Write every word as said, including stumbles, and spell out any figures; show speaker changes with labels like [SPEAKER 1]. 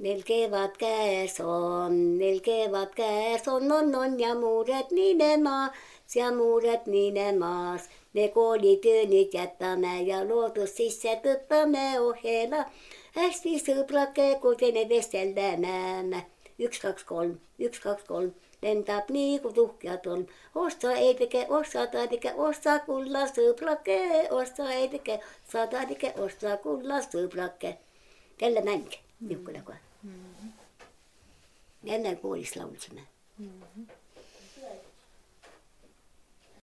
[SPEAKER 1] Neil kevad käes on, neil kevad käes on, on, on ja muured niinemaas ja muured niinemaas. Me koolityönit jättämme ja loodus sisse tõttame ohela. Hästi sõbrake, kuten ne vestellään. Yksi, kaksi, kolm, yksi, kaksi, kolm. Lentää niin kuin tuhkia tolm. Osta ei teke, osta tai teke, osta kulla sõbrake. Osta ei teke, osta tai teke, osta kulla sõbrake. Tällä mängä, niukkuna kohan. Ennen koolis laulsime.